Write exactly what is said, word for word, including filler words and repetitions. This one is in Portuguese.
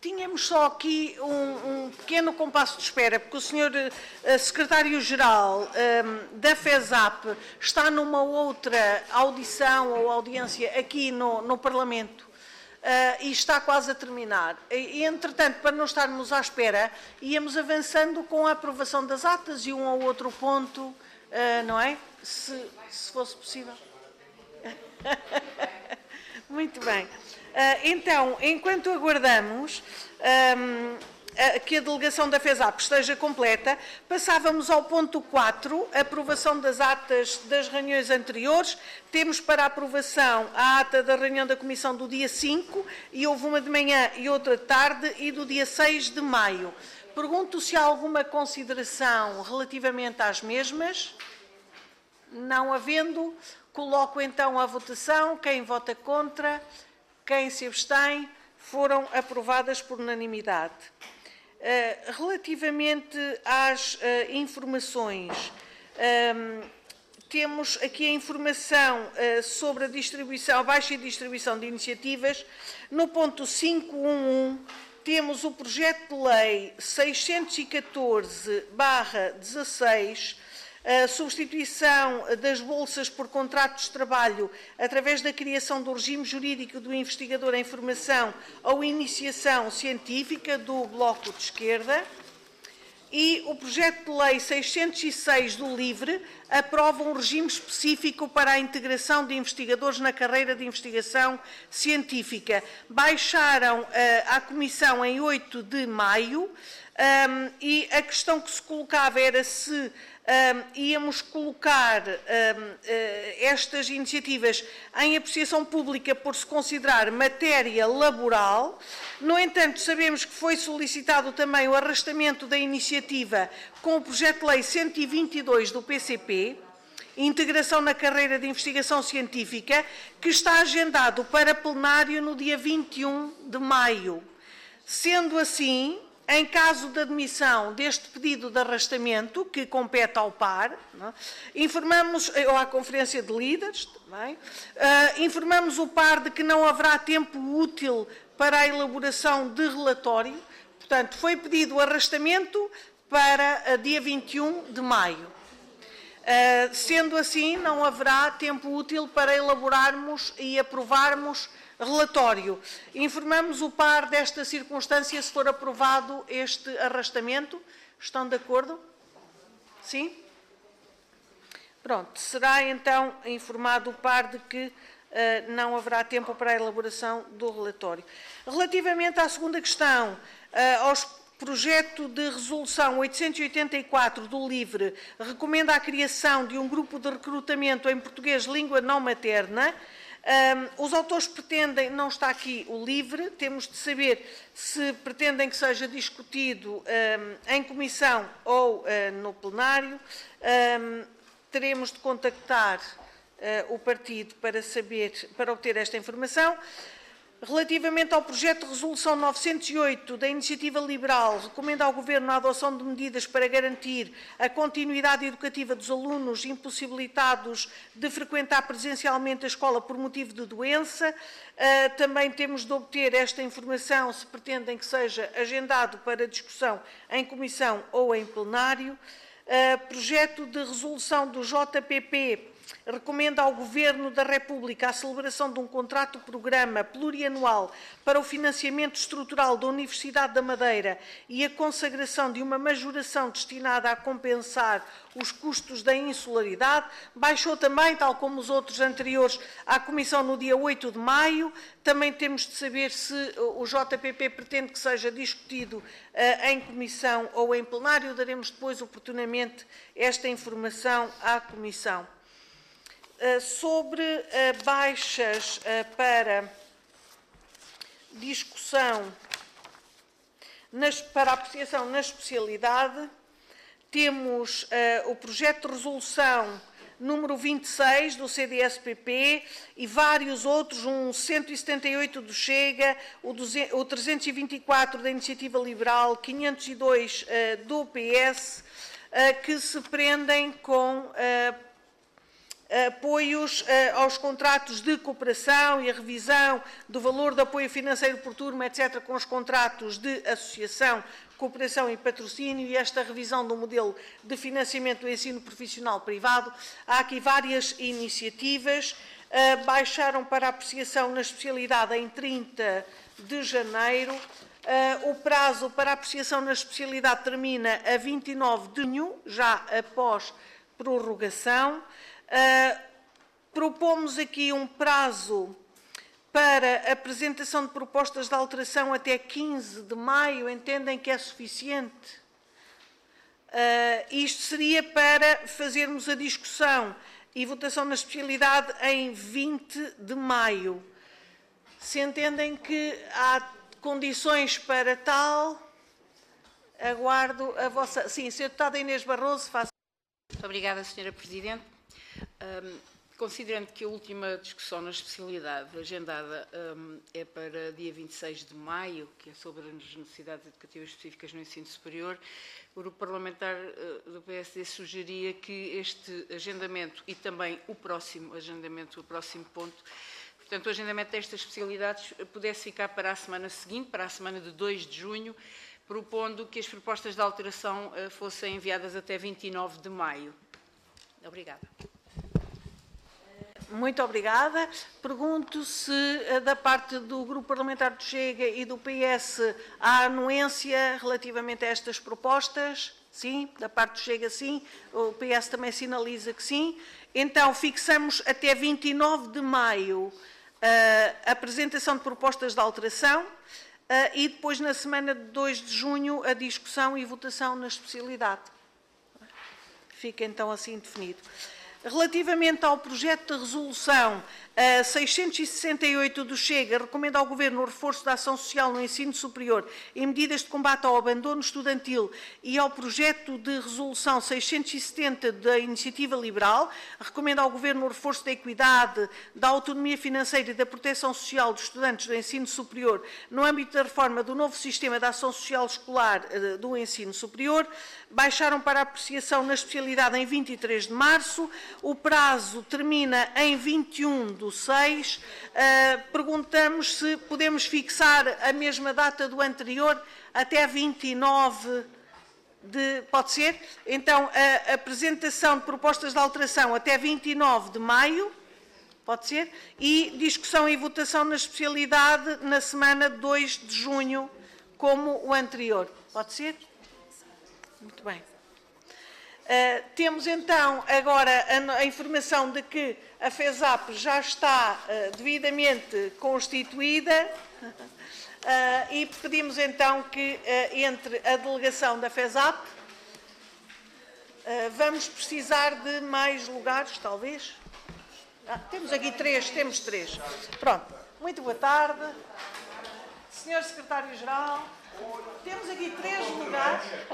tínhamos só aqui um, um pequeno compasso de espera, porque o senhor uh, Secretário-Geral um, da FESAP está numa outra audição ou audiência aqui no, no Parlamento uh, e está quase a terminar. E, entretanto, para não estarmos à espera, íamos avançando com a aprovação das atas e um ou outro ponto, uh, não é? Se, se fosse possível. Muito bem. Uh, então, enquanto aguardamos um, a, que a delegação da FESAP esteja completa, passávamos ao ponto quatro, aprovação das atas das reuniões anteriores. Temos para aprovação a ata da reunião da Comissão do dia cinco, e houve uma de manhã e outra de tarde, e do dia seis de maio. Pergunto se há alguma consideração relativamente às mesmas. Não havendo, coloco então à votação. Quem vota contra? Quem se abstém? Foram aprovadas por unanimidade. Uh, relativamente às uh, informações, um, temos aqui a informação uh, sobre a distribuição, a baixa e distribuição de iniciativas. No ponto quinhentos e onze, temos o projeto de lei seiscentos e catorze barra dezasseis, a substituição das bolsas por contratos de trabalho através da criação do regime jurídico do investigador em formação ou iniciação científica do Bloco de Esquerda, e o projeto de lei seiscentos e seis do LIVRE aprova um regime específico para a integração de investigadores na carreira de investigação científica. Baixaram uh, à Comissão em oito de maio um, e a questão que se colocava era se Um, íamos colocar um, uh, estas iniciativas em apreciação pública por se considerar matéria laboral. No entanto, sabemos que foi solicitado também o arrastamento da iniciativa com o projeto de lei cento e vinte e dois do P C P, integração na carreira de investigação científica, que está agendado para plenário no dia vinte e um de maio. Sendo assim, em caso de admissão deste pedido de arrastamento, que compete ao P A R, não é? informamos, ou à Conferência de Líderes, também, uh, informamos o P A R de que não haverá tempo útil para a elaboração de relatório. Portanto, foi pedido o arrastamento para uh, dia vinte e um de maio. Uh, sendo assim, não haverá tempo útil para elaborarmos e aprovarmos relatório. Informamos o P A R desta circunstância se for aprovado este arrastamento. Estão de acordo? Sim? Pronto. Será então informado o P A R de que uh, não haverá tempo para a elaboração do relatório. Relativamente à segunda questão, uh, aos projeto de resolução oitocentos e oitenta e quatro do LIVRE recomenda a criação de um grupo de recrutamento em português língua não materna. Um, os autores pretendem, não está aqui o LIVRE, temos de saber se pretendem que seja discutido um, em comissão ou uh, no plenário. Um, teremos de contactar uh, o partido para saber, para obter esta informação. Relativamente ao projeto de resolução novecentos e oito da Iniciativa Liberal, recomenda ao Governo a adoção de medidas para garantir a continuidade educativa dos alunos impossibilitados de frequentar presencialmente a escola por motivo de doença. Uh, também temos de obter esta informação se pretendem que seja agendado para discussão em comissão ou em plenário. Uh, projeto de resolução do J P P recomenda ao Governo da República a celebração de um contrato-programa plurianual para o financiamento estrutural da Universidade da Madeira e a consagração de uma majoração destinada a compensar os custos da insularidade. Baixou também, tal como os outros anteriores, à Comissão no dia oito de maio. Também temos de saber se o J P P pretende que seja discutido uh, em comissão ou em plenário. Daremos depois oportunamente esta informação à Comissão. Uh, sobre uh, baixas uh, para discussão, nas, para apreciação na especialidade, temos uh, o projeto de resolução número vinte e seis do C D S P P e vários outros, um cento e setenta e oito do Chega, o trezentos e vinte e quatro da Iniciativa Liberal, quinhentos e dois uh, do P S, uh, que se prendem com uh, apoios aos contratos de cooperação e a revisão do valor de apoio financeiro por turma, etcétera, com os contratos de associação, cooperação e patrocínio e esta revisão do modelo de financiamento do ensino profissional privado. Há aqui várias iniciativas. Baixaram para apreciação na especialidade em trinta de janeiro. O prazo para apreciação na especialidade termina a vinte e nove de junho, já após prorrogação. Uh, propomos aqui um prazo para apresentação de propostas de alteração até quinze de maio. Entendem que é suficiente? Uh, isto seria para fazermos a discussão e votação na especialidade em vinte de maio. Se entendem que há condições para tal, aguardo a vossa... Sim, senhora Deputada Inês Barroso, faça... Muito obrigada, senhora Presidente. Um, considerando que a última discussão na especialidade agendada um, é para dia vinte e seis de maio, que é sobre as necessidades educativas específicas no ensino superior, o Grupo Parlamentar uh, do P S D sugeria que este agendamento e também o próximo agendamento, o próximo ponto, portanto, o agendamento destas especialidades pudesse ficar para a semana seguinte, para a semana de dois de junho, propondo que as propostas de alteração uh, fossem enviadas até vinte e nove de maio. Obrigada. Muito obrigada. Pergunto se, da parte do Grupo Parlamentar do Chega e do P S, há anuência relativamente a estas propostas? Sim, da parte do Chega, sim. O P S também sinaliza que sim. Então, fixamos até vinte e nove de maio a apresentação de propostas de alteração e depois, na semana de dois de junho, a discussão e votação na especialidade. Fica então assim definido. Relativamente ao projeto de resolução uh, seiscentos e sessenta e oito do Chega, recomenda ao Governo o reforço da ação social no ensino superior e medidas de combate ao abandono estudantil, e ao projeto de resolução seiscentos e setenta da Iniciativa Liberal, recomenda ao Governo o reforço da equidade, da autonomia financeira e da proteção social dos estudantes do ensino superior no âmbito da reforma do novo sistema de ação social escolar uh, do ensino superior. Baixaram para apreciação na especialidade em vinte e três de março. O prazo termina em vinte e um do seis. Uh, perguntamos se podemos fixar a mesma data do anterior até vinte e nove de... Pode ser? Então, a apresentação de propostas de alteração até vinte e nove de maio. Pode ser? E discussão e votação na especialidade na semana de dois de junho, como o anterior. Pode ser? Muito bem. Uh, temos então agora a, a informação de que a FESAP já está uh, devidamente constituída uh, e pedimos então que uh, entre a delegação da FESAP. Uh, vamos precisar de mais lugares, talvez? Ah, temos aqui três, temos três. Pronto. Muito boa tarde. senhor Secretário-Geral, temos aqui três lugares.